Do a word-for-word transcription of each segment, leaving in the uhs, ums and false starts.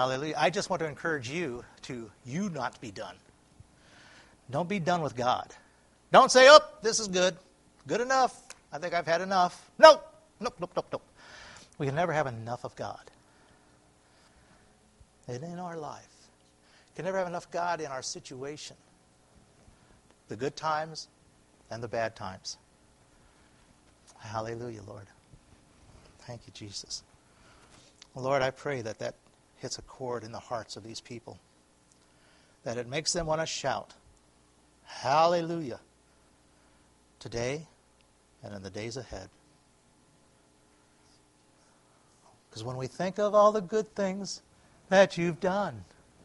Hallelujah. I just want to encourage you to you not be done. Don't be done with God. Don't say, oh, this is good. Good enough. I think I've had enough. Nope. Nope, nope, nope, nope. We can never have enough of God. And in our life. We can never have enough God in our situation. The good times and the bad times. Hallelujah, Lord. Thank you, Jesus. Lord, I pray that that hits a chord in the hearts of these people. That it makes them want to shout, hallelujah, today and in the days ahead. Because when we think of all the good things that you've done,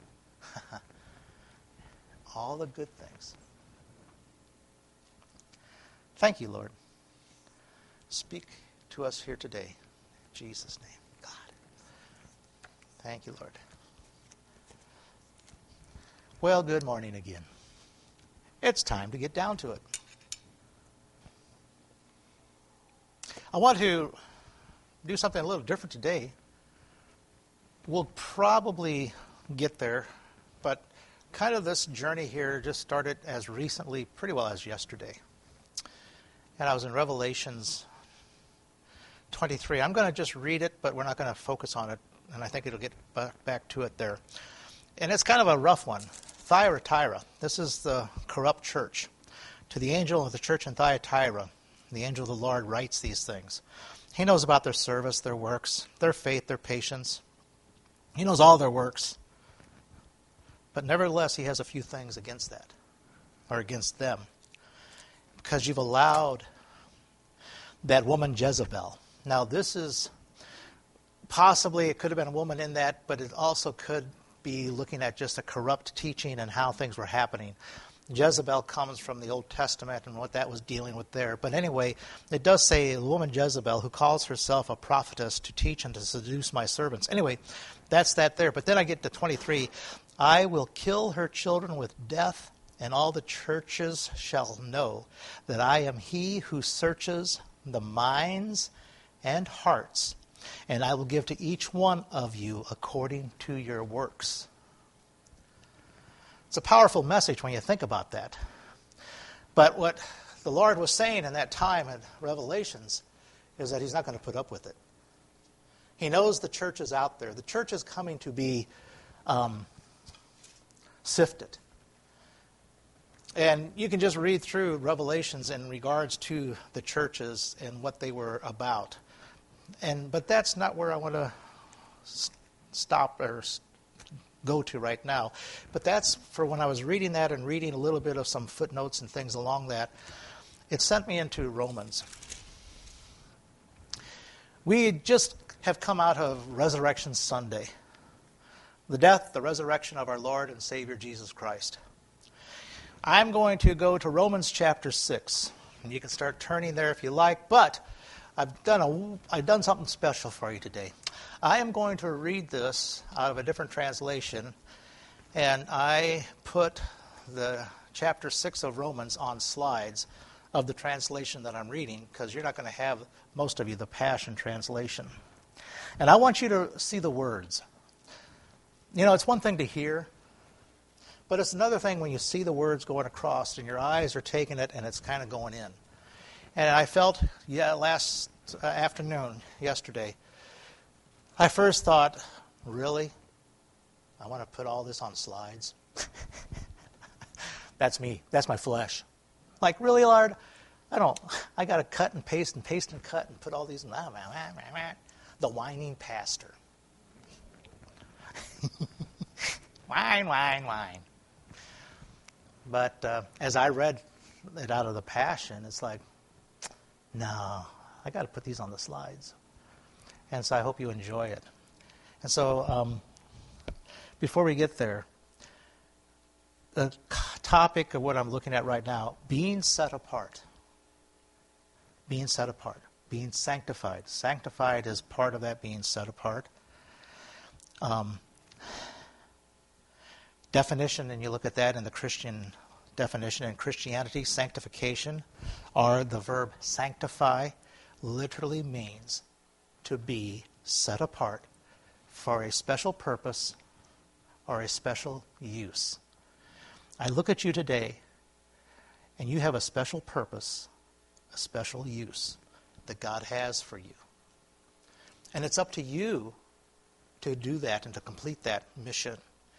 all the good things. Thank you, Lord. Speak to us here today. In Jesus' name, God. Thank you, Lord. Well, good morning again. It's time to get down to it. I want to do something a little different today. We'll probably get there, but kind of this journey here just started as recently, pretty well as yesterday. And I was in Revelations twenty-three. I'm going to just read it, but we're not going to focus on it, and I think it'll get back to it there. And it's kind of a rough one. Thyatira. This is the corrupt church. To the angel of the church in Thyatira, the angel of the Lord writes these things. He knows about their service, their works, their faith, their patience. He knows all their works. But nevertheless, he has a few things against that, or against them. Because you've allowed that woman Jezebel. Now this is, possibly it could have been a woman in that, but it also could be looking at just a corrupt teaching and how things were happening. Jezebel comes from the Old Testament and what that was dealing with there. But anyway, it does say a woman Jezebel who calls herself a prophetess to teach and to seduce my servants. Anyway, that's that there. But then I get to twenty-three. I will kill her children with death, and all the churches shall know that I am he who searches the minds and hearts, and I will give to each one of you according to your works. It's a powerful message when you think about that. But what the Lord was saying in that time in Revelations is that he's not going to put up with it. He knows the church is out there. The church is coming to be um, sifted. And you can just read through Revelations in regards to the churches and what they were about. And but that's not where I want to stop or go to right now. But that's for when I was reading that and reading a little bit of some footnotes and things along that. It sent me into Romans. We just have come out of Resurrection Sunday. The death, the resurrection of our Lord and Savior Jesus Christ. I'm going to go to Romans chapter six. And you can start turning there if you like, but I've done a, I've done something special for you today. I am going to read this out of a different translation, and I put the chapter six of Romans on slides of the translation that I'm reading, because you're not going to have, most of you, the Passion Translation. And I want you to see the words. You know, it's one thing to hear, but it's another thing when you see the words going across and your eyes are taking it and it's kind of going in. And I felt, yeah, last uh, afternoon, yesterday, I first thought, really? I want to put all this on slides? That's me. That's my flesh. Like, really, Lord? I don't, I got to cut and paste and paste and cut and put all these in. The whining pastor. Whine, whine, whine. But uh, as I read it out of the Passion, it's like, no, I got to put these on the slides. And so I hope you enjoy it. And so um, before we get there, the topic of what I'm looking at right now, being set apart. Being set apart. Being sanctified. Sanctified is part of that being set apart. Um, definition, and you look at that in the Christian definition in Christianity, sanctification, or the verb sanctify, literally means to be set apart for a special purpose or a special use. I look at you today, and you have a special purpose, a special use that God has for you. And it's up to you to do that and to complete that mission.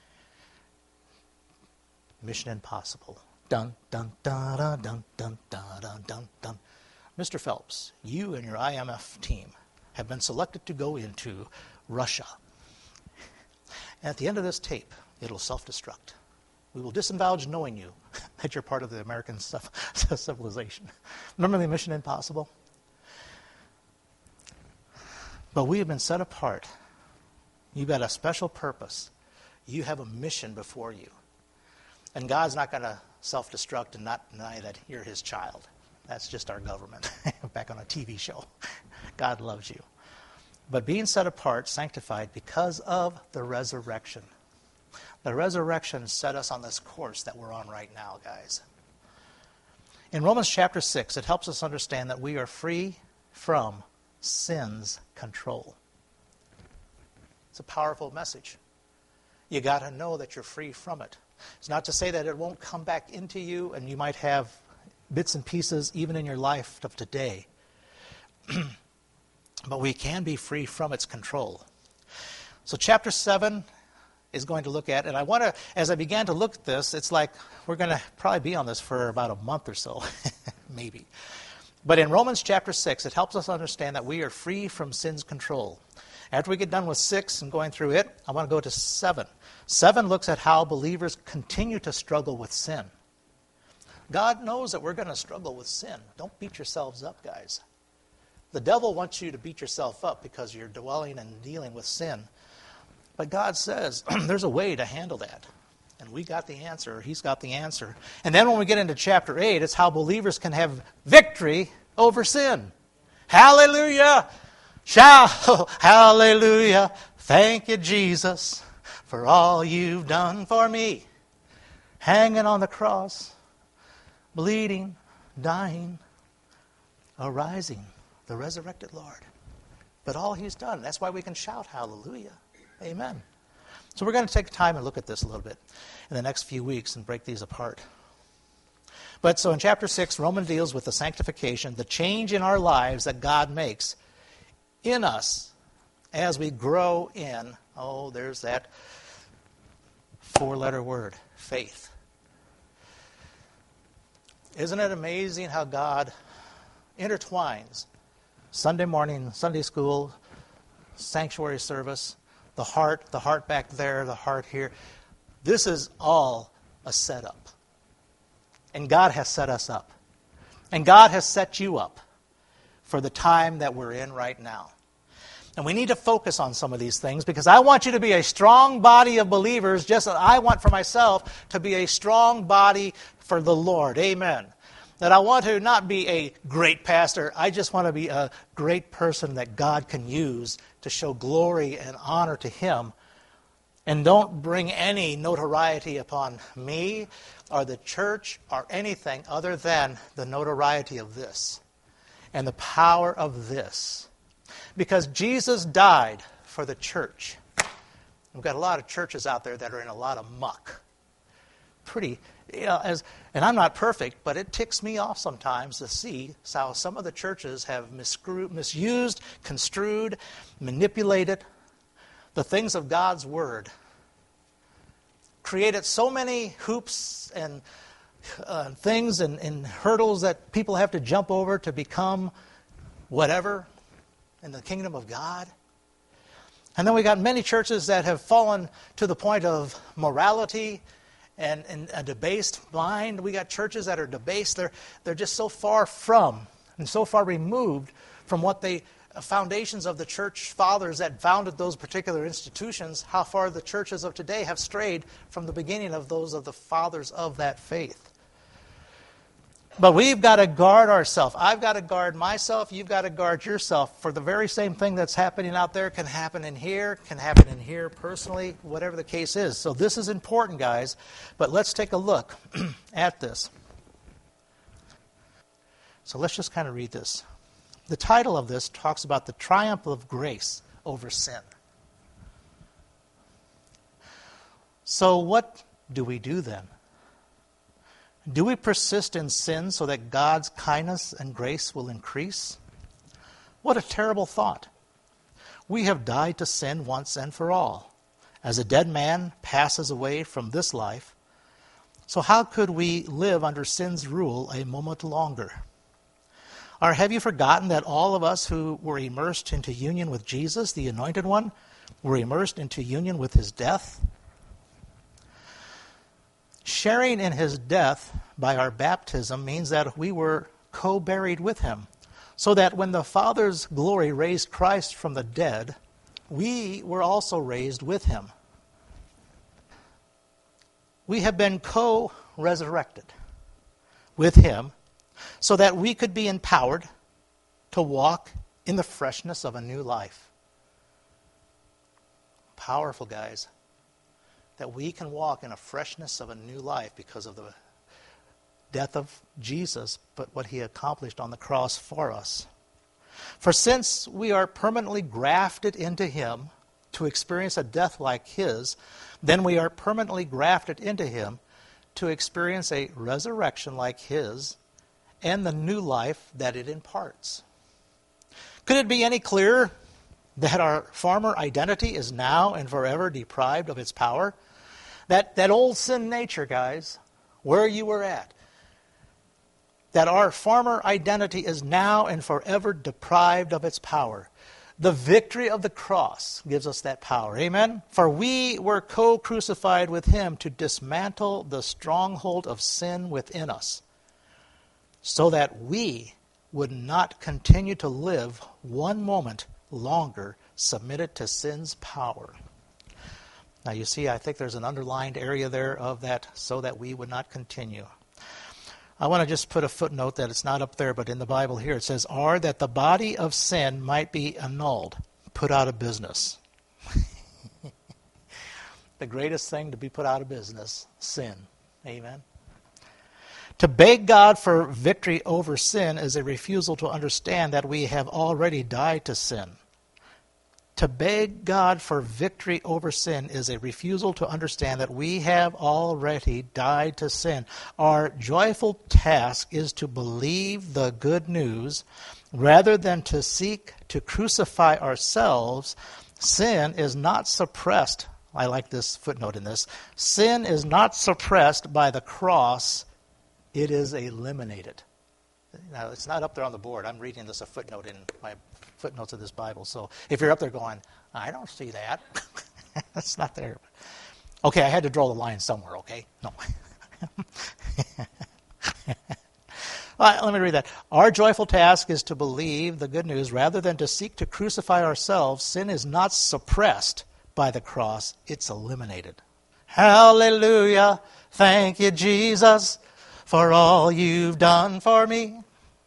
Mission impossible. Dun, dun, dun, dun, dun, dun, dun, dun, dun, dun. Mister Phelps, you and your I M F team have been selected to go into Russia. And at the end of this tape, it'll self-destruct. We will disavowed knowing you that you're part of the American civilization. Remember the Mission Impossible? But we have been set apart. You've got a special purpose. You have a mission before you. And God's not going to self-destruct and not deny that you're his child. That's just our government, back on a T V show. God loves you. But being set apart, sanctified because of the resurrection. The resurrection set us on this course that we're on right now, guys. In Romans chapter six, it helps us understand that we are free from sin's control. It's a powerful message. You got to know that you're free from it. It's not to say that it won't come back into you and you might have bits and pieces even in your life of today. But we can be free from its control. So chapter seven is going to look at, and I want to, as I began to look at this, it's like we're going to probably be on this for about a month or so, maybe. But in Romans chapter six, it helps us understand that we are free from sin's control. After we get done with six and going through it, I want to go to seven. Seven looks at how believers continue to struggle with sin. God knows that we're going to struggle with sin. Don't beat yourselves up, guys. The devil wants you to beat yourself up because you're dwelling and dealing with sin. But God says there's a way to handle that. And we got the answer. He's got the answer. And then when we get into chapter eight, it's how believers can have victory over sin. Hallelujah! Shout, hallelujah! Thank you, Jesus, for all you've done for me. Hanging on the cross, bleeding, dying, arising, the resurrected Lord. But all he's done, that's why we can shout hallelujah. Amen. So we're going to take time and look at this a little bit in the next few weeks and break these apart. But so in chapter six, Romans deals with the sanctification, the change in our lives that God makes in us as we grow in, oh, there's that four-letter word, faith. Isn't it amazing how God intertwines Sunday morning, Sunday school, sanctuary service, the heart, the heart back there, the heart here. This is all a setup. And God has set us up. And God has set you up for the time that we're in right now. And we need to focus on some of these things because I want you to be a strong body of believers just as I want for myself to be a strong body for the Lord. Amen. That I want to not be a great pastor. I just want to be a great person that God can use to show glory and honor to Him. And don't bring any notoriety upon me or the church or anything other than the notoriety of this and the power of this. Because Jesus died for the church. We've got a lot of churches out there that are in a lot of muck. Pretty, you know, as, and I'm not perfect, but it ticks me off sometimes to see how some of the churches have miscru- misused, construed, manipulated the things of God's Word. Created so many hoops and uh, things and, and hurdles that people have to jump over to become whatever in the kingdom of God. And then we got many churches that have fallen to the point of morality and, and a debased mind. We got churches that are debased. They're, they're just so far from and so far removed from what they, uh, foundations of the church fathers that founded those particular institutions, how far the churches of today have strayed from the beginning of those of the fathers of that faith. But we've got to guard ourselves. I've got to guard myself. You've got to guard yourself. For the very same thing that's happening out there can happen in here, can happen in here personally, whatever the case is. So this is important, guys. But let's take a look at this. So let's just kind of read this. The title of this talks about the triumph of grace over sin. So what do we do then? Do we persist in sin so that God's kindness and grace will increase? What a terrible thought. We have died to sin once and for all. As a dead man passes away from this life, so how could we live under sin's rule a moment longer? Or have you forgotten that all of us who were immersed into union with Jesus, the Anointed One, were immersed into union with his death? Sharing in his death by our baptism means that we were co-buried with him, so that when the Father's glory raised Christ from the dead, we were also raised with him. We have been co-resurrected with him so that we could be empowered to walk in the freshness of a new life. Powerful, guys. That we can walk in a freshness of a new life because of the death of Jesus, but what he accomplished on the cross for us. For since we are permanently grafted into him to experience a death like his, then we are permanently grafted into him to experience a resurrection like his and the new life that it imparts. Could it be any clearer that our former identity is now and forever deprived of its power? That, that old sin nature, guys, where you were at, that our former identity is now and forever deprived of its power. The victory of the cross gives us that power. Amen? For we were co-crucified with him to dismantle the stronghold of sin within us, so that we would not continue to live one moment longer submitted to sin's power. Now you see, I think there's an underlined area there of that, so that we would not continue. I want to just put a footnote that it's not up there, but in the Bible here it says, or that the body of sin might be annulled, put out of business. The greatest thing to be put out of business, sin. Amen. To beg God for victory over sin is a refusal to understand that we have already died to sin. To beg God for victory over sin is a refusal to understand that we have already died to sin. Our joyful task is to believe the good news rather than to seek to crucify ourselves. Sin is not suppressed. I like this footnote in this. Sin is not suppressed by the cross. It is eliminated. Now, it's not up there on the board. I'm reading this a footnote in my footnotes of this Bible. So if you're up there going, I don't see that. That's not there. Okay, I had to draw the line somewhere, okay? No. All right, let me read that. Our joyful task is to believe the good news rather than to seek to crucify ourselves. Sin is not suppressed by the cross. It's eliminated. Hallelujah. Thank you, Jesus, for all you've done for me.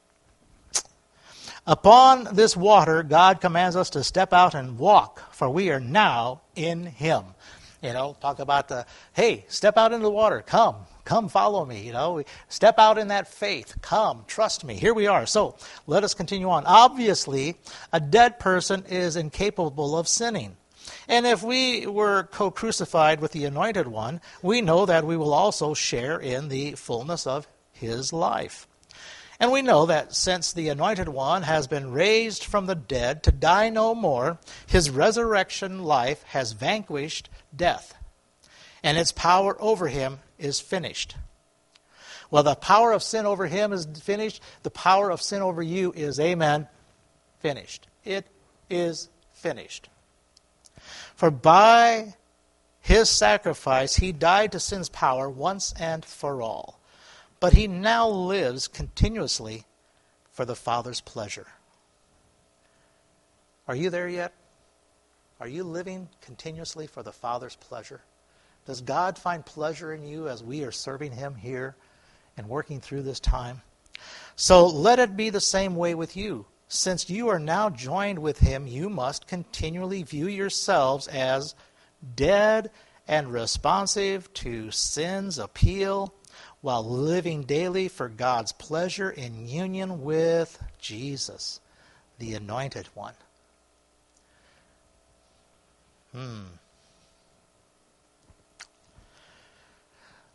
Upon this water, God commands us to step out and walk, for we are now in him. You know, talk about the, hey, step out into the water. Come, come follow me. You know, step out in that faith. Come, trust me. Here we are. So let us continue on. Obviously, a dead person is incapable of sinning. And if we were co-crucified with the Anointed One, we know that we will also share in the fullness of his life. And we know that since the Anointed One has been raised from the dead to die no more, his resurrection life has vanquished death, and its power over him is finished. Well, the power of sin over him is finished. The power of sin over you is, amen, finished. It is finished. For by his sacrifice, he died to sin's power once and for all. But he now lives continuously for the Father's pleasure. Are you there yet? Are you living continuously for the Father's pleasure? Does God find pleasure in you as we are serving him here and working through this time? So let it be the same way with you. Since you are now joined with him, you must continually view yourselves as dead and responsive to sin's appeal, while living daily for God's pleasure in union with Jesus, the Anointed One. Hmm.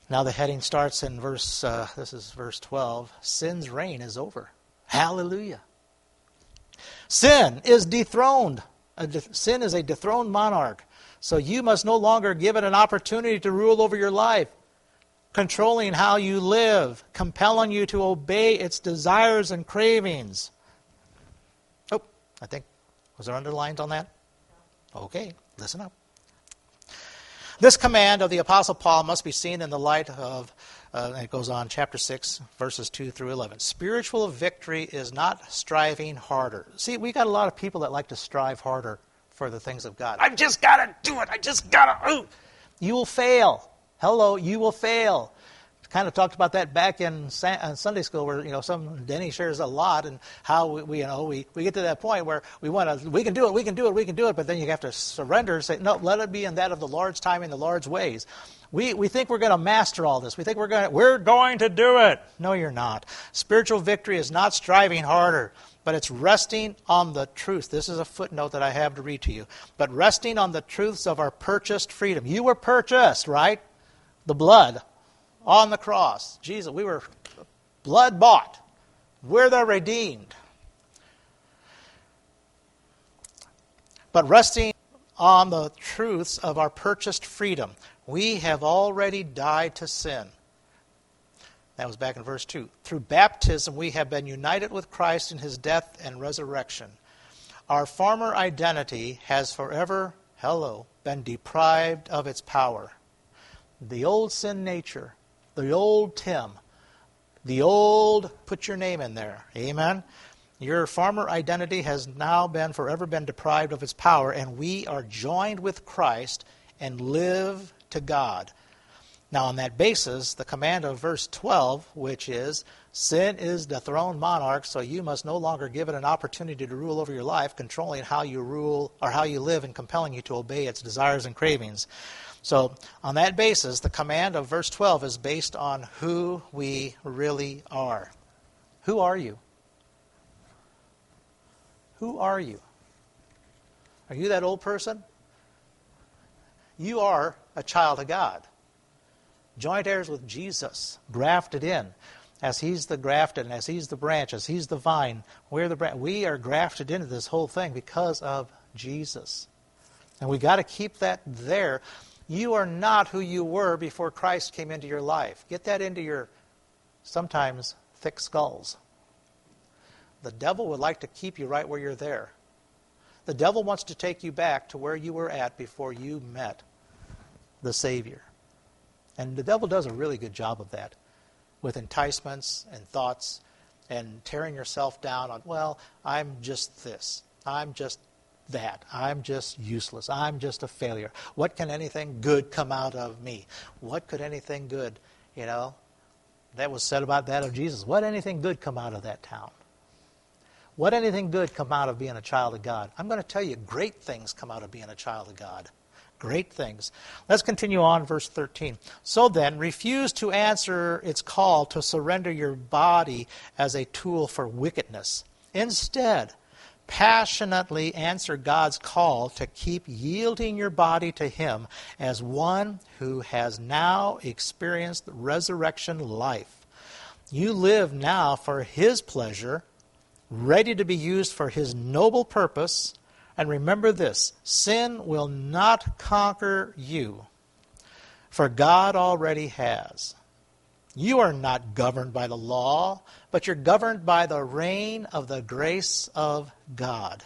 Now the heading starts in verse, uh, this is verse twelve. Sin's reign is over. Hallelujah. Sin is dethroned. Sin is a dethroned monarch. So you must no longer give it an opportunity to rule over your life, controlling how you live, compelling you to obey its desires and cravings. Oh, I think, was there underlines on that? Okay, listen up. This command of the Apostle Paul must be seen in the light of, uh, it goes on, chapter six, verses two through eleven. Spiritual victory is not striving harder. See, we got a lot of people that like to strive harder for the things of God. I've just got to do it. I just got to. Ooh. You will fail. Hello, you will fail. Kind of talked about that back in Sunday school, where you know some Denny shares a lot, and how we, we you know we, we get to that point where we want to we can do it, we can do it, we can do it, but then you have to surrender and say, no, let it be in that of the Lord's time, in the Lord's ways. We we think we're going to master all this. We think we're going to, we're going to do it. No, you're not. Spiritual victory is not striving harder, but it's resting on the truth. This is a footnote that I have to read to you. But resting on the truths of our purchased freedom. You were purchased, right? The blood on the cross. Jesus, we were blood bought. We're the redeemed. But resting on the truths of our purchased freedom. We have already died to sin. That was back in verse two. Through baptism, we have been united with Christ in his death and resurrection. Our former identity has forever, hello, been deprived of its power. The old sin nature, the old Tim, the old, put your name in there, amen? Your former identity has now been, forever been deprived of its power, and we are joined with Christ and live to God. Now, on that basis, the command of verse twelve, which is, sin is the throned monarch, so you must no longer give it an opportunity to rule over your life, controlling how you rule or how you live and compelling you to obey its desires and cravings. So, on that basis, the command of verse twelve is based on who we really are. Who are you? Who are you? Are you that old person? You are a child of God. Joint heirs with Jesus, grafted in. As he's the grafted, and as he's the branch, as he's the vine, we're the branch. We are grafted into this whole thing because of Jesus. And we got to keep that there. You are not who you were before Christ came into your life. Get that into your sometimes thick skulls. The devil would like to keep you right where you're there. The devil wants to take you back to where you were at before you met the Savior. And the devil does a really good job of that, with enticements and thoughts and tearing yourself down on, well, I'm just this. I'm just that. I'm just useless. I'm just a failure. What can anything good come out of me? What could anything good, you know, that was said about that of Jesus. What anything good come out of that town? What anything good come out of being a child of God? I'm going to tell you, great things come out of being a child of God. Great things. Let's continue on, verse thirteen. So then, refuse to answer its call to surrender your body as a tool for wickedness. Instead, passionately answer God's call to keep yielding your body to Him as one who has now experienced resurrection life. You live now for His pleasure, ready to be used for His noble purpose. And remember this, sin will not conquer you, for God already has. You are not governed by the law, but you're governed by the reign of the grace of God.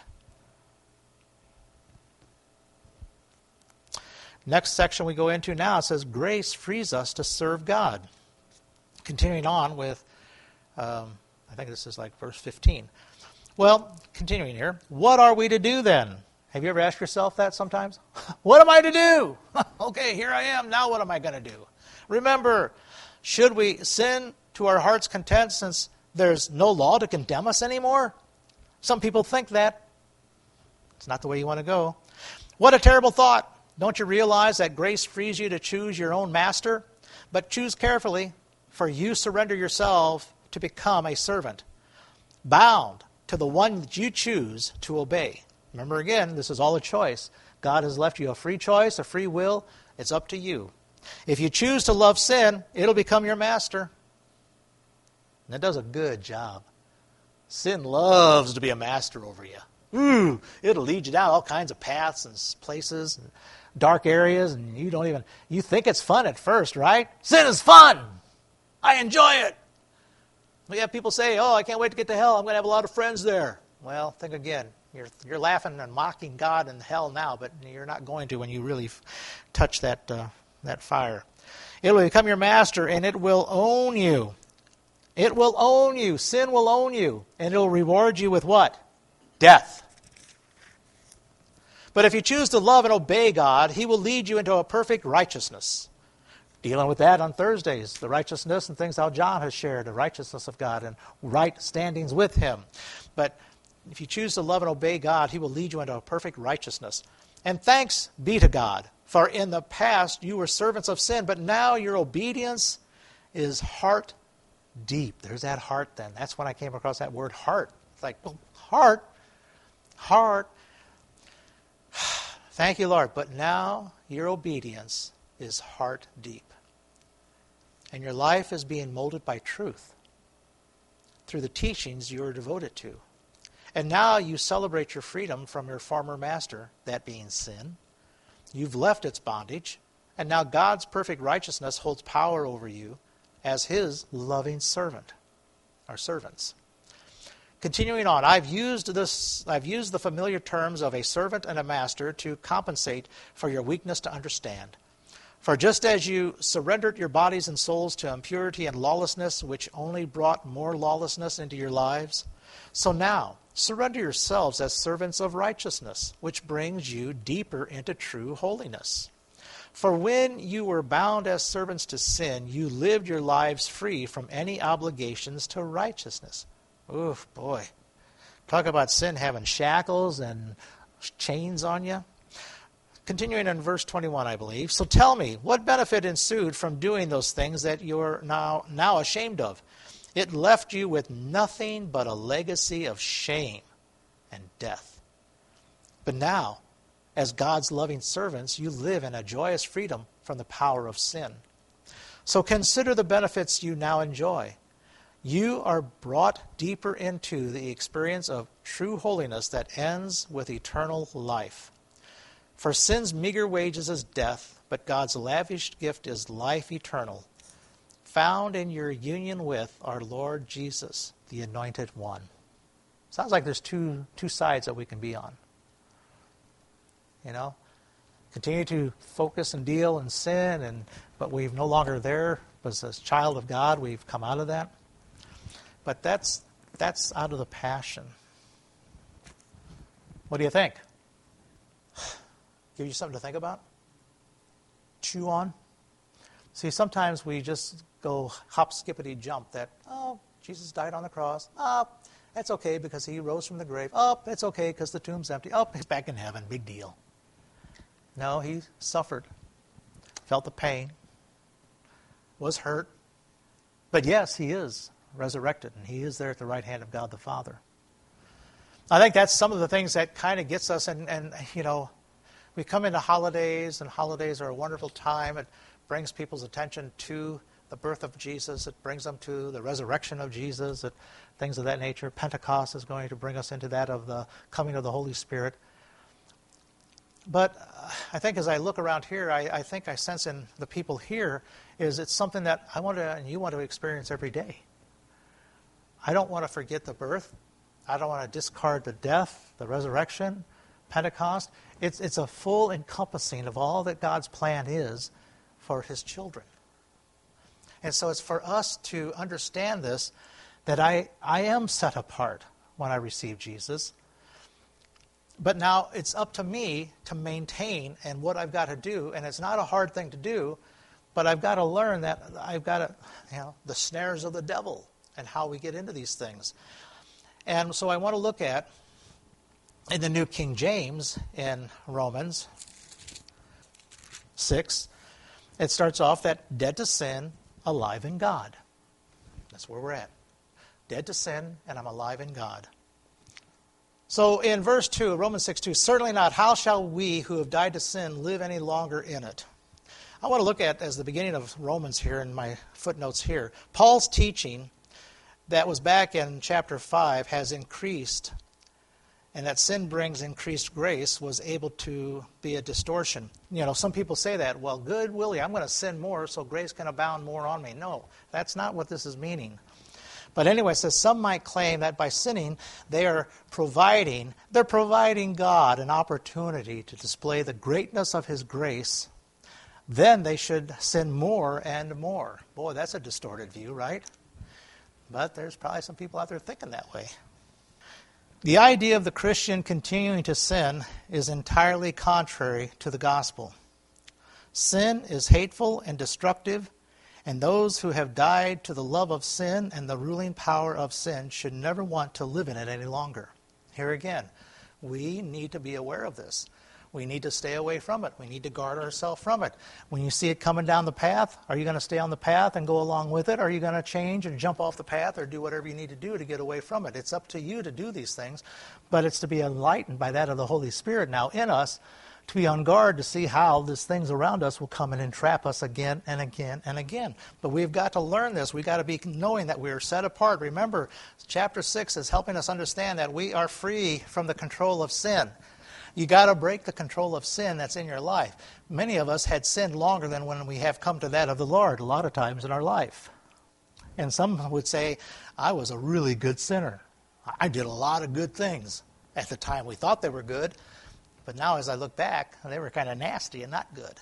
Next section we go into now, it says, grace frees us to serve God. Continuing on with, um, I think this is like verse fifteen. Well, continuing here, what are we to do then? Have you ever asked yourself that sometimes? What am I to do? Okay, here I am. Now what am I going to do? Remember, should we sin to our heart's content since there's no law to condemn us anymore? Some people think that. It's not the way you want to go. What a terrible thought. Don't you realize that grace frees you to choose your own master? But choose carefully, for you surrender yourself to become a servant, bound to the one that you choose to obey. Remember again, this is all a choice. God has left you a free choice, a free will. It's up to you. If you choose to love sin, it'll become your master. And it does a good job. Sin loves to be a master over you. Ooh, it'll lead you down all kinds of paths and places and dark areas, and you don't even, you think it's fun at first, right? Sin is fun. I enjoy it. We have people say, oh, I can't wait to get to hell. I'm going to have a lot of friends there. Well, think again. You're, you're laughing and mocking God in hell now, but you're not going to when you really f- touch that, uh, that fire. It will become your master, and it will own you. It will own you. Sin will own you, and it will reward you with what? Death. But if you choose to love and obey God, He will lead you into a perfect righteousness. Dealing with that on Thursdays, the righteousness and things how John has shared, the righteousness of God and right standings with Him. But if you choose to love and obey God, He will lead you into a perfect righteousness. And thanks be to God, for in the past you were servants of sin, but now your obedience is heart deep. There's that heart then. That's when I came across that word heart. It's like, well, heart, heart. Thank you, Lord. But now your obedience is heart deep. And your life is being molded by truth through the teachings you are devoted to. And now you celebrate your freedom from your former master, that being sin. You've left its bondage, and now God's perfect righteousness holds power over you as His loving servant, or servants. Continuing on, I've used this. I've used the familiar terms of a servant and a master to compensate for your weakness to understand. For just as you surrendered your bodies and souls to impurity and lawlessness, which only brought more lawlessness into your lives, so now surrender yourselves as servants of righteousness, which brings you deeper into true holiness. For when you were bound as servants to sin, you lived your lives free from any obligations to righteousness. Oof, boy. Talk about sin having shackles and chains on you. Continuing in verse twenty-one, I believe. So tell me, what benefit ensued from doing those things that you're now, now ashamed of? It left you with nothing but a legacy of shame and death. But now, as God's loving servants, you live in a joyous freedom from the power of sin. So consider the benefits you now enjoy. You are brought deeper into the experience of true holiness that ends with eternal life. For sin's meager wages is death, but God's lavish gift is life eternal, found in your union with our Lord Jesus, the Anointed One. Sounds like there's two two sides that we can be on. You know, continue to focus and deal in sin, and but we're no longer there. But as a child of God, we've come out of that. But that's that's out of the passion. What do you think? Give you something to think about? Chew on? See, sometimes we just go hop, skippity, jump that, oh, Jesus died on the cross. Oh, that's okay because He rose from the grave. Oh, it's okay because the tomb's empty. Oh, He's back in heaven. Big deal. No, He suffered, felt the pain, was hurt. But yes, He is resurrected, and He is there at the right hand of God the Father. I think that's some of the things that kind of gets us, and, and you know, we come into holidays, and holidays are a wonderful time. It brings people's attention to the birth of Jesus. It brings them to the resurrection of Jesus, it, things of that nature. Pentecost is going to bring us into that of the coming of the Holy Spirit. But uh, I think as I look around here, I, I think I sense in the people here is it's something that I want to, and you want to experience every day. I don't want to forget the birth. I don't want to discard the death, the resurrection, Pentecost. It's, it's a full encompassing of all that God's plan is for His children. And so it's for us to understand this, that I, I am set apart when I receive Jesus. But now it's up to me to maintain and what I've got to do. And it's not a hard thing to do, but I've got to learn that I've got to, you know, the snares of the devil and how we get into these things. And so I want to look at, in the New King James, in Romans six, it starts off that dead to sin, alive in God. That's where we're at. Dead to sin, and I'm alive in God. So in verse two, Romans six two, certainly not. How shall we who have died to sin live any longer in it? I want to look at, as the beginning of Romans here in my footnotes here, Paul's teaching that was back in chapter five has increased, and that sin brings increased grace was able to be a distortion. You know, some people say that, well, good, Willie, I'm going to sin more so grace can abound more on me. No, that's not what this is meaning. But anyway, it says some might claim that by sinning, they are providing, they're providing God an opportunity to display the greatness of His grace. Then they should sin more and more. Boy, that's a distorted view, right? But there's probably some people out there thinking that way. The idea of the Christian continuing to sin is entirely contrary to the gospel. Sin is hateful and destructive, and those who have died to the love of sin and the ruling power of sin should never want to live in it any longer. Here again, we need to be aware of this. We need to stay away from it. We need to guard ourselves from it. When you see it coming down the path, are you going to stay on the path and go along with it? Or are you going to change and jump off the path or do whatever you need to do to get away from it? It's up to you to do these things, but it's to be enlightened by that of the Holy Spirit now in us, to be on guard to see how these things around us will come and entrap us again and again and again. But we've got to learn this. We've got to be knowing that we are set apart. Remember, chapter six is helping us understand that we are free from the control of sin. You got to break the control of sin that's in your life. Many of us had sinned longer than when we have come to that of the Lord a lot of times in our life. And some would say, I was a really good sinner. I did a lot of good things. At the time we thought they were good. But now as I look back, they were kind of nasty and not good.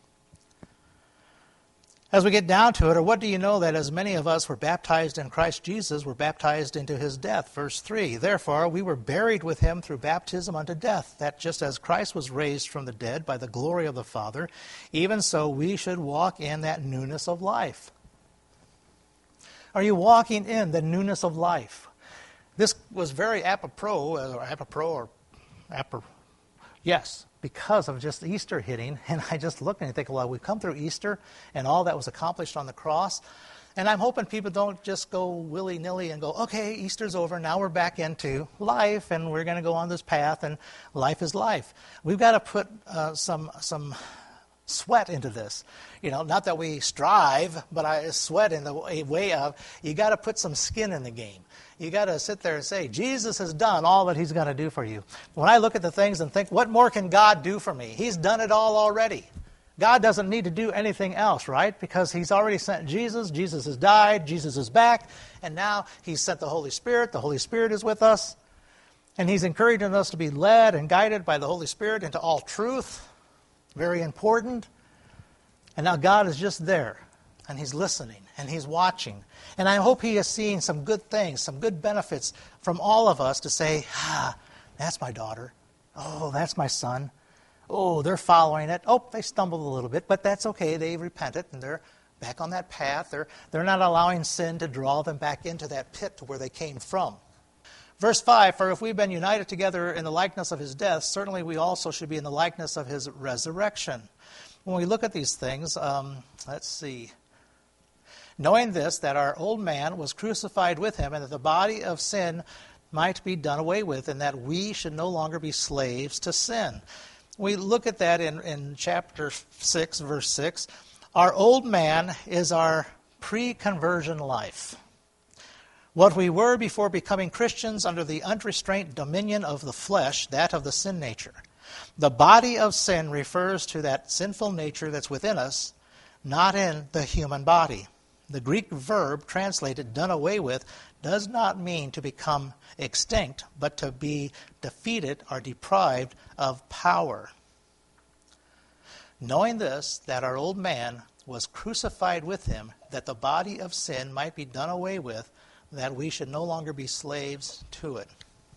As we get down to it, or what do you know that as many of us were baptized in Christ Jesus, were baptized into His death? Verse three, therefore we were buried with Him through baptism unto death, that just as Christ was raised from the dead by the glory of the Father, even so we should walk in that newness of life. Are you walking in the newness of life? This was very apropos, or apropos, or apropos. Yes, because of just Easter hitting, and I just look and I think, well, we've come through Easter and all that was accomplished on the cross, and I'm hoping people don't just go willy-nilly and go, okay, Easter's over, now we're back into life, and we're going to go on this path, and life is life. We've got to put uh, some some sweat into this. You know, not that we strive, but I sweat in the way of, you got to put some skin in the game. You got to sit there and say, Jesus has done all that He's going to do for you. When I look at the things and think, what more can God do for me? He's done it all already. God doesn't need to do anything else, right? Because He's already sent Jesus. Jesus has died. Jesus is back. And now He's sent the Holy Spirit. The Holy Spirit is with us. And He's encouraging us to be led and guided by the Holy Spirit into all truth. Very important. And now God is just there. And He's listening. And He's watching. And I hope He is seeing some good things, some good benefits from all of us to say, ah, that's my daughter. Oh, that's my son. Oh, they're following it. Oh, they stumbled a little bit, but that's okay. They repented, and they're back on that path. They're, they're not allowing sin to draw them back into that pit to where they came from. Verse five, for if we've been united together in the likeness of His death, certainly we also should be in the likeness of His resurrection. When we look at these things, um, let's see. Knowing this, that our old man was crucified with Him, and that the body of sin might be done away with, and that we should no longer be slaves to sin. We look at that in, in chapter six, verse six. Our old man is our pre-conversion life. What we were before becoming Christians under the unrestrained dominion of the flesh, that of the sin nature. The body of sin refers to that sinful nature that's within us, not in the human body. The Greek verb translated done away with does not mean to become extinct, but to be defeated or deprived of power. Knowing this, that our old man was crucified with Him, that the body of sin might be done away with, that we should no longer be slaves to it.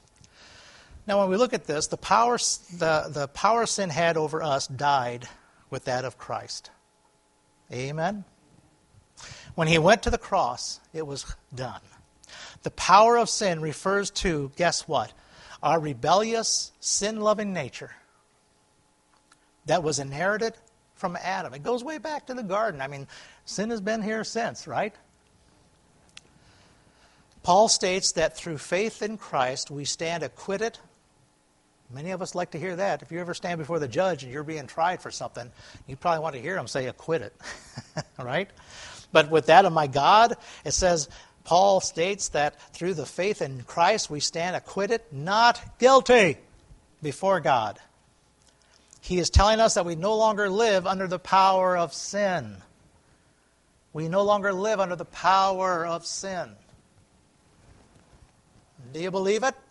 Now when we look at this, the power, the, the power sin had over us died with that of Christ. Amen? When He went to the cross, it was done. The power of sin refers to, guess what? Our rebellious, sin-loving nature that was inherited from Adam. It goes way back to the garden. I mean, sin has been here since, right? Paul states that through faith in Christ, we stand acquitted Many of us like to hear that. If you ever stand before the judge and you're being tried for something, you probably want to hear him say, acquit it. Right? But with that of my God, it says, Paul states that through the faith in Christ we stand acquitted, not guilty before God. He is telling us that we no longer live under the power of sin. We no longer live under the power of sin. Do you believe it?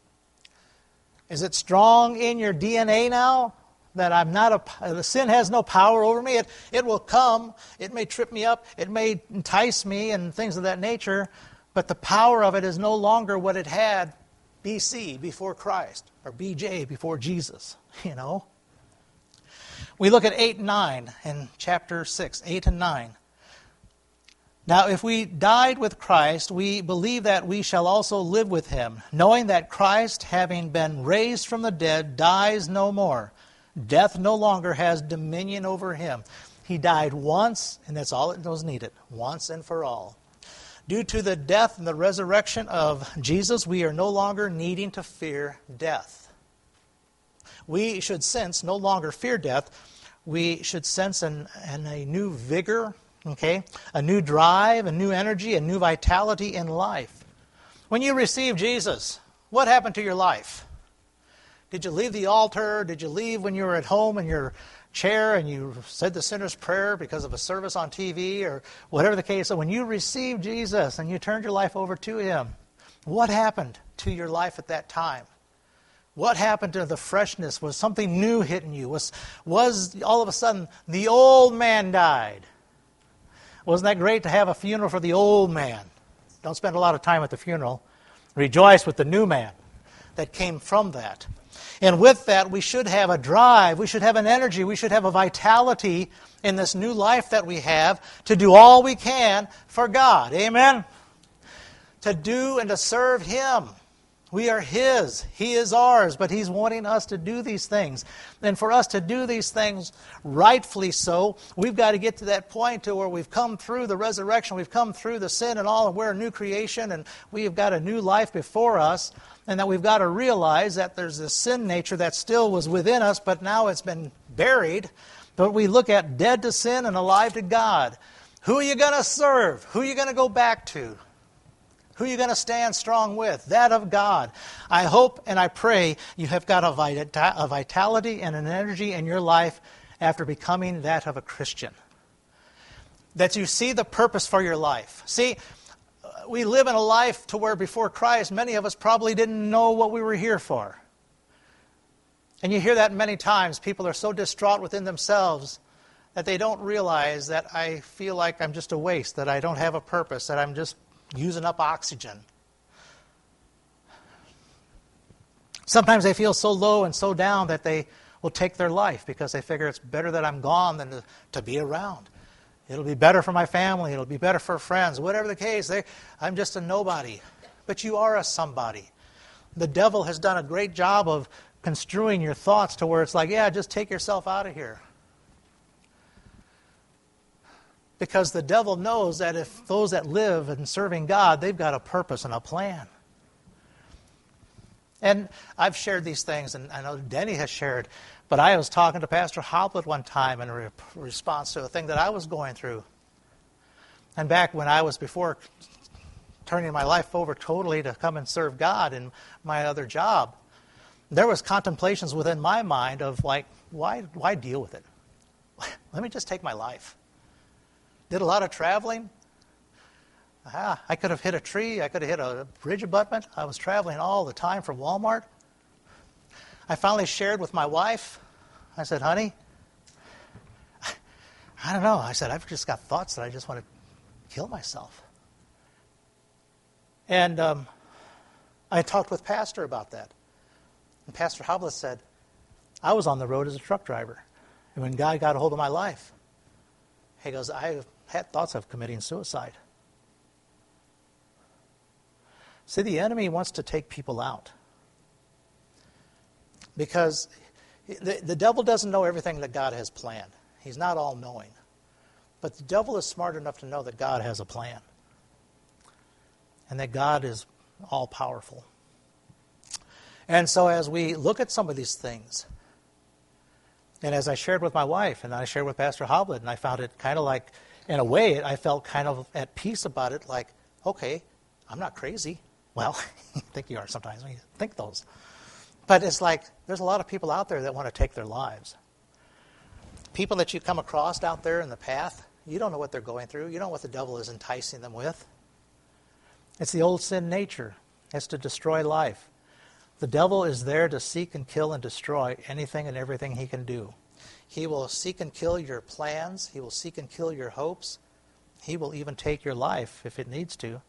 Is it strong in your D N A now that I'm not a, the sin has no power over me? It, it will come. It may trip me up. It may entice me and things of that nature. But the power of it is no longer what it had B C, before Christ, or B J, before Jesus, you know. We look at eight and nine in chapter six, eight and nine. Now, if we died with Christ, we believe that we shall also live with him, knowing that Christ, having been raised from the dead, dies no more. Death no longer has dominion over him. He died once, and that's all it was needed, once and for all. Due to the death and the resurrection of Jesus, we are no longer needing to fear death. We should sense no longer fear death. We should sense an, an, a new vigor, okay, a new drive, a new energy, a new vitality in life. When you receive Jesus, what happened to your life? Did you leave the altar? Did you leave when you were at home in your chair and you said the sinner's prayer because of a service on T V or whatever the case? So when you received Jesus and you turned your life over to him, what happened to your life at that time? What happened to the freshness? Was something new hitting you? Was, was all of a sudden the old man died? Wasn't that great to have a funeral for the old man? Don't spend a lot of time at the funeral. Rejoice with the new man that came from that. And with that, we should have a drive, we should have an energy, we should have a vitality in this new life that we have to do all we can for God. Amen? To do and to serve him. We are his. He is ours, but he's wanting us to do these things. And for us to do these things rightfully so, we've got to get to that point to where we've come through the resurrection, we've come through the sin and all, and we're a new creation, and we've got a new life before us, and that we've got to realize that there's this sin nature that still was within us, but now it's been buried. But we look at dead to sin and alive to God. Who are you going to serve? Who are you going to go back to? Who are you going to stand strong with? That of God. I hope and I pray you have got a vitality and an energy in your life after becoming that of a Christian. That you see the purpose for your life. See, we live in a life to where before Christ, many of us probably didn't know what we were here for. And you hear that many times. People are so distraught within themselves that they don't realize that I feel like I'm just a waste, that I don't have a purpose, that I'm just using up oxygen. Sometimes they feel so low and so down that they will take their life because they figure it's better that I'm gone than to, to be around. It'll be better for my family. It'll be better for friends. Whatever the case, they, I'm just a nobody. But you are a somebody. The devil has done a great job of construing your thoughts to where it's like, yeah, just take yourself out of here. Because the devil knows that if those that live in serving God, they've got a purpose and a plan. And I've shared these things, and I know Denny has shared, but I was talking to Pastor Hoplet one time in re- response to a thing that I was going through. And back when I was before turning my life over totally to come and serve God in my other job, there was contemplations within my mind of like, why, why deal with it? Let me just take my life. Did a lot of traveling. Ah, I could have hit a tree. I could have hit a bridge abutment. I was traveling all the time from Walmart. I finally shared with my wife. I said, honey, I don't know. I said, I've just got thoughts that I just want to kill myself. And um, I talked with Pastor about that. And Pastor Hoblis said, I was on the road as a truck driver. And when God got a hold of my life, he goes, I had thoughts of committing suicide. See, the enemy wants to take people out. Because the, the devil doesn't know everything that God has planned. He's not all-knowing. But the devil is smart enough to know that God has a plan. And that God is all-powerful. And so as we look at some of these things, and as I shared with my wife, and I shared with Pastor Hoblet, and I found it kind of like, in a way, I felt kind of at peace about it, like, okay, I'm not crazy. Well, I think you are sometimes when you think those. But it's like, there's a lot of people out there that want to take their lives. People that you come across out there in the path, you don't know what they're going through. You don't know what the devil is enticing them with. It's the old sin nature. It's to destroy life. The devil is there to seek and kill and destroy anything and everything he can do. He will seek and kill your plans. He will seek and kill your hopes. He will even take your life if it needs to.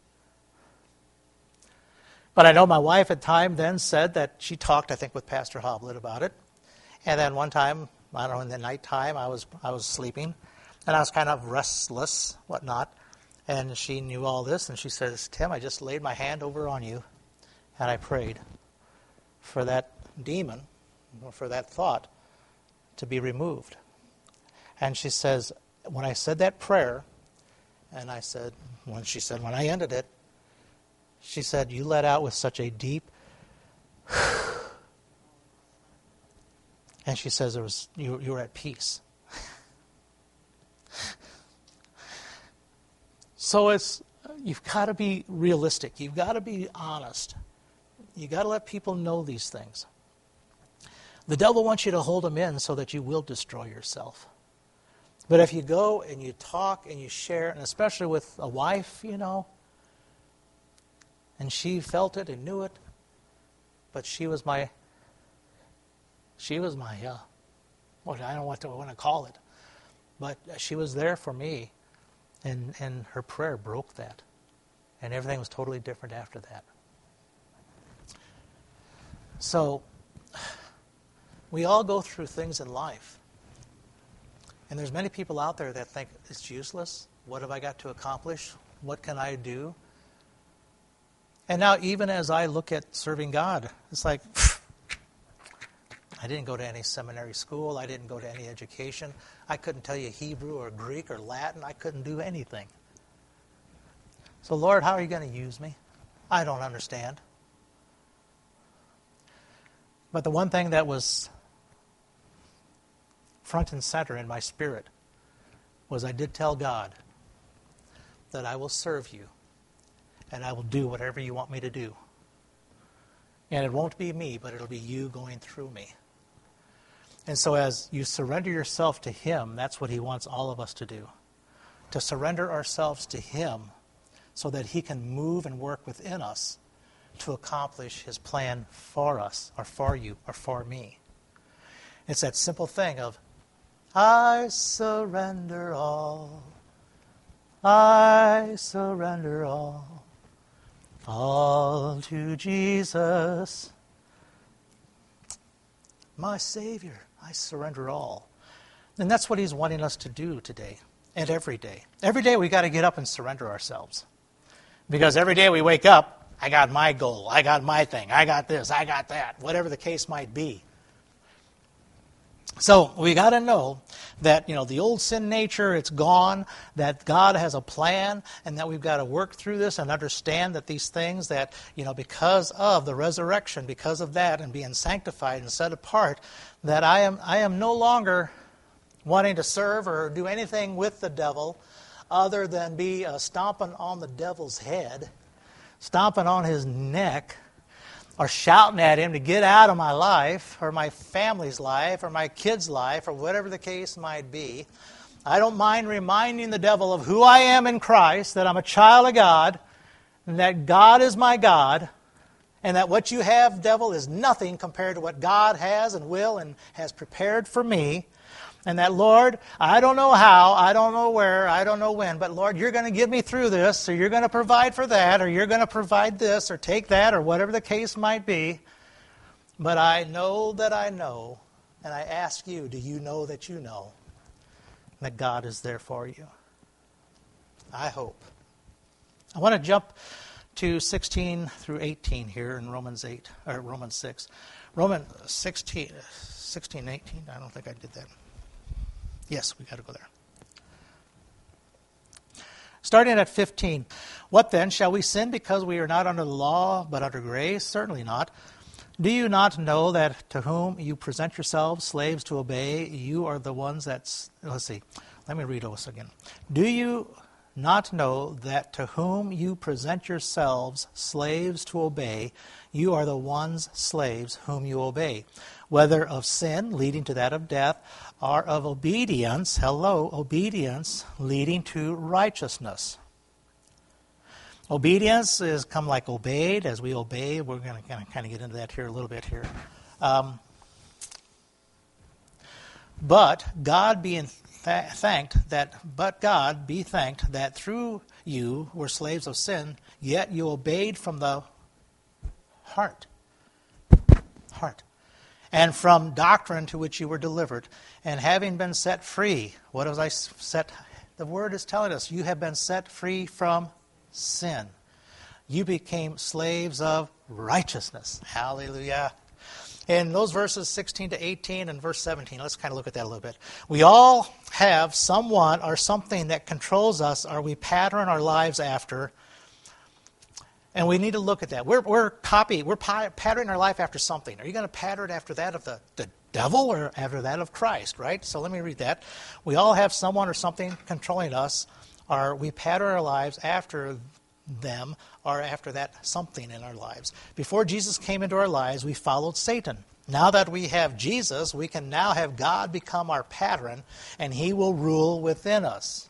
But I know my wife at time then said that she talked, I think, with Pastor Hoblet about it. And then one time, I don't know, in the nighttime, I was I was sleeping, and I was kind of restless, whatnot. And she knew all this, and she says, Tim, I just laid my hand over on you, and I prayed for that demon, or for that thought, to be removed. And she says, when I said that prayer, and I said, when she said, when I ended it, she said, you let out with such a deep, and she says, it was you, you were at peace. So it's, you've got to be realistic. You've got to be honest. You've got to let people know these things. The devil wants you to hold them in so that you will destroy yourself. But if you go and you talk and you share, and especially with a wife, you know, and she felt it and knew it, but she was my, she was my, uh, well, I don't know what to want to call it, but she was there for me, and, and her prayer broke that, and everything was totally different after that. So, we all go through things in life, and there's many people out there that think it's useless. What have I got to accomplish? What can I do? And now, even as I look at serving God, it's like, I didn't go to any seminary school. I didn't go to any education. I couldn't tell you Hebrew or Greek or Latin. I couldn't do anything. So, Lord, how are you going to use me? I don't understand. But the one thing that was front and center in my spirit was I did tell God that I will serve you and I will do whatever you want me to do. And it won't be me, but it'll be you going through me. And so as you surrender yourself to Him, that's what He wants all of us to do. To surrender ourselves to Him so that He can move and work within us to accomplish His plan for us, or for you, or for me. It's that simple thing of, I surrender all, I surrender all, all to Jesus, my Savior. I surrender all. And that's what He's wanting us to do today and every day. Every day we got to get up and surrender ourselves. Because every day we wake up, I got my goal, I got my thing, I got this, I got that, whatever the case might be. So we got to know that, you know, the old sin nature, it's gone, that God has a plan, and that we've got to work through this and understand that these things that, you know, because of the resurrection, because of that and being sanctified and set apart, that I am I am no longer wanting to serve or do anything with the devil other than be uh, stomping on the devil's head, stomping on his neck, or shouting at him to get out of my life, or my family's life, or my kids' life, or whatever the case might be. I don't mind reminding the devil of who I am in Christ, that I'm a child of God, and that God is my God, and that what you have, devil, is nothing compared to what God has and will and has prepared for me. And that, Lord, I don't know how, I don't know where, I don't know when, but Lord, you're going to get me through this, or you're going to provide for that, or you're going to provide this, or take that, or whatever the case might be. But I know that I know, and I ask you, do you know that you know that God is there for you? I hope. I want to jump to sixteen through eighteen here in Romans eight, or Romans six. Romans sixteen, sixteen, eighteen, I don't think I did that. Yes, we got to go there. Starting at fifteen. What then? Shall we sin because we are not under the law, but under grace? Certainly not. Do you not know that to whom you present yourselves slaves to obey, you are the ones that's... Let's see. Let me read this again. Do you not know that to whom you present yourselves slaves to obey, you are the ones slaves whom you obey, whether of sin leading to that of death, or of obedience, hello, obedience leading to righteousness. Obedience is come like obeyed, as we obey. We're going to kind of, kind of get into that here a little bit here. Um, but God being th- thanked that, but God be thanked that through you were slaves of sin, yet you obeyed from the heart, heart, and from doctrine to which you were delivered, and having been set free. What was I set? The word is telling us you have been set free from sin. You became slaves of righteousness. Hallelujah. In those verses sixteen to eighteen and verse seventeen, let's kind of look at that a little bit. We all have someone or something that controls us, or we pattern our lives after, and we need to look at that. We're we're copy, we're patterning our life after something. Are you going to pattern it after that of the, the devil or after that of Christ, right? So let me read that. We all have someone or something controlling us, or we pattern our lives after them or after that something in our lives. Before Jesus came into our lives, we followed Satan. Now that we have Jesus, we can now have God become our pattern, and he will rule within us.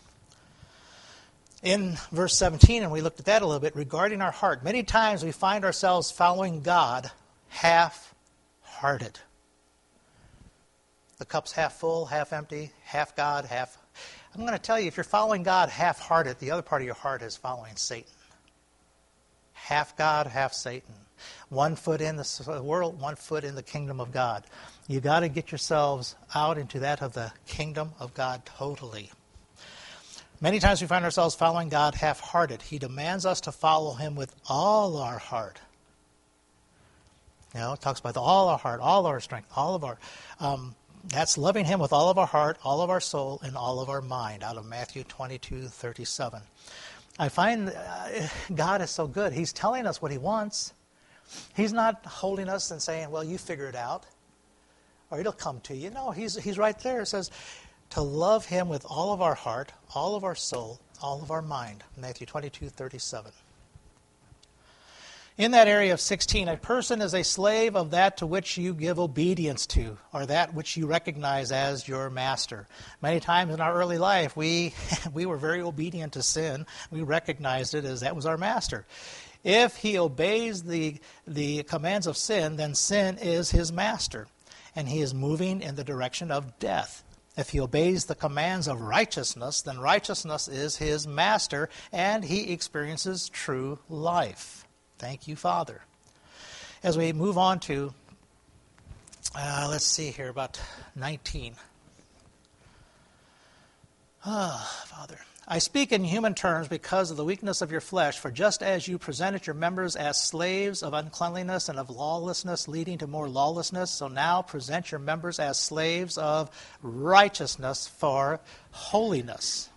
In verse seventeen, and we looked at that a little bit, regarding our heart, many times we find ourselves following God half-hearted. The cup's half full, half empty, half God, half... I'm going to tell you, if you're following God half-hearted, the other part of your heart is following Satan. Half God, half Satan. One foot in the world, one foot in the kingdom of God. You've got to get yourselves out into that of the kingdom of God totally. Many times we find ourselves following God half-hearted. He demands us to follow him with all our heart. You know, it talks about all our heart, all our strength, all of our... Um, That's loving him with all of our heart, all of our soul, and all of our mind, out of Matthew twenty-two thirty-seven. I find uh, God is so good. He's telling us what he wants. He's not holding us and saying, well, you figure it out, or it'll come to you. No, he's, he's right there. It says to love him with all of our heart, all of our soul, all of our mind, Matthew twenty-two thirty-seven. In that area of sixteen, a person is a slave of that to which you give obedience to, or that which you recognize as your master. Many times in our early life, we we were very obedient to sin. We recognized it as that was our master. If he obeys the, the commands of sin, then sin is his master, and he is moving in the direction of death. If he obeys the commands of righteousness, then righteousness is his master, and he experiences true life. Thank you, Father. As we move on to, uh, let's see here, about nineteen. Ah, Father. I speak in human terms because of the weakness of your flesh, for just as you presented your members as slaves of uncleanliness and of lawlessness, leading to more lawlessness, so now present your members as slaves of righteousness for holiness.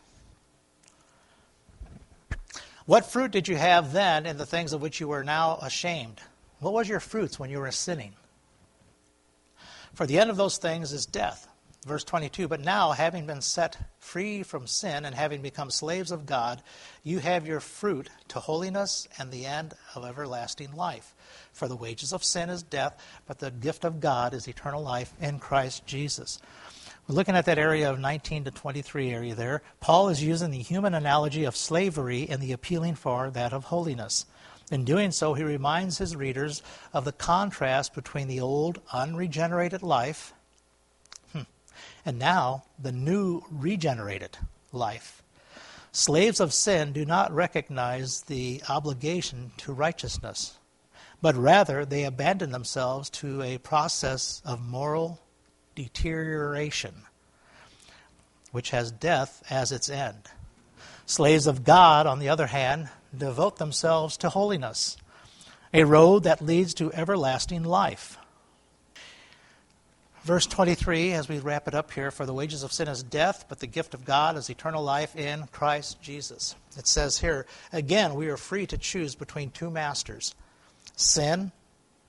What fruit did you have then in the things of which you were now ashamed? What was your fruits when you were sinning? For the end of those things is death. Verse twenty-two, but now, having been set free from sin and having become slaves of God, you have your fruit to holiness and the end of everlasting life. For the wages of sin is death, but the gift of God is eternal life in Christ Jesus. We're looking at that area of nineteen to twenty-three area there. Paul is using the human analogy of slavery and the appealing for that of holiness. In doing so, he reminds his readers of the contrast between the old, unregenerated life hmm, and now the new, regenerated life. Slaves of sin do not recognize the obligation to righteousness, but rather they abandon themselves to a process of moral deterioration, which has death as its end. Slaves of God, on the other hand, devote themselves to holiness, a road that leads to everlasting life. Verse twenty-three, as we wrap it up here, for the wages of sin is death, but the gift of God is eternal life in Christ Jesus. It says here, again, we are free to choose between two masters, sin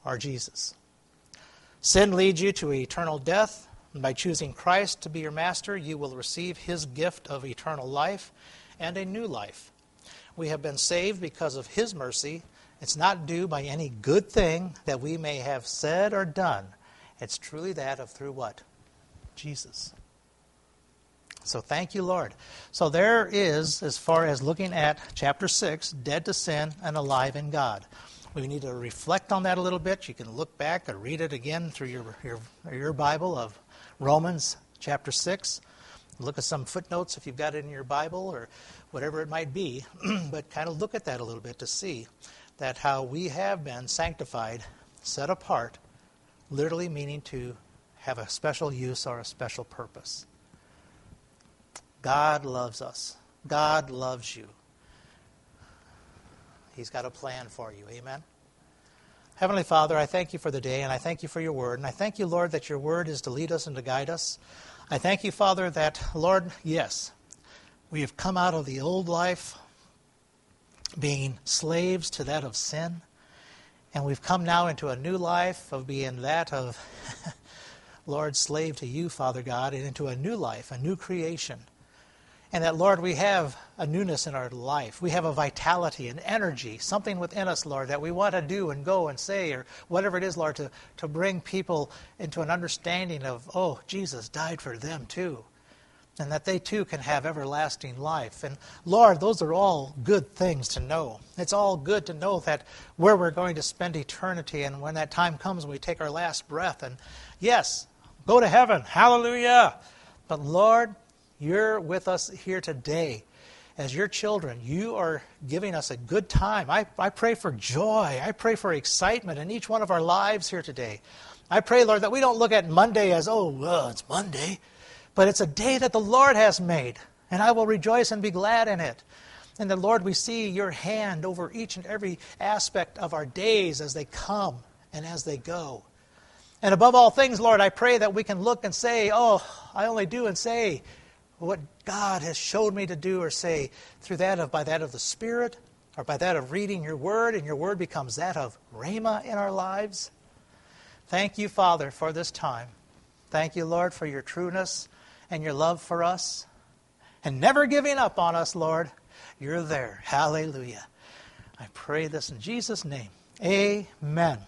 are Jesus. Sin leads you to eternal death, and by choosing Christ to be your master, you will receive his gift of eternal life and a new life. We have been saved because of his mercy. It's not due by any good thing that we may have said or done. It's truly that of through what? Jesus. So thank you, Lord. So there is, as far as looking at chapter six, dead to sin and alive in God. We need to reflect on that a little bit. You can look back or read it again through your, your, your Bible of Romans chapter six. Look at some footnotes if you've got it in your Bible or whatever it might be. But kind of look at that a little bit to see that how we have been sanctified, set apart, literally meaning to have a special use or a special purpose. God loves us. God loves you. He's got a plan for you. Amen? Heavenly Father, I thank you for the day, and I thank you for your word. And I thank you, Lord, that your word is to lead us and to guide us. I thank you, Father, that, Lord, yes, we have come out of the old life, being slaves to that of sin, and we've come now into a new life of being that of, Lord, slave to you, Father God, and into a new life, a new creation. And that, Lord, we have a newness in our life. We have a vitality, an energy, something within us, Lord, that we want to do and go and say, or whatever it is, Lord, to, to bring people into an understanding of, oh, Jesus died for them too. And that they too can have everlasting life. And Lord, those are all good things to know. It's all good to know that where we're going to spend eternity, and when that time comes and we take our last breath, and yes, go to heaven. Hallelujah. But Lord, you're with us here today. As your children, you are giving us a good time. I, I pray for joy. I pray for excitement in each one of our lives here today. I pray, Lord, that we don't look at Monday as, oh, well, it's Monday. But it's a day that the Lord has made, and I will rejoice and be glad in it. And the Lord, we see your hand over each and every aspect of our days as they come and as they go. And above all things, Lord, I pray that we can look and say, oh, I only do and say what God has showed me to do or say through that of by that of the Spirit or by that of reading your word, and your word becomes that of Rhema in our lives. Thank you, Father, for this time. Thank you, Lord, for your trueness and your love for us, and never giving up on us, Lord. You're there. Hallelujah. I pray this in Jesus' name. Amen.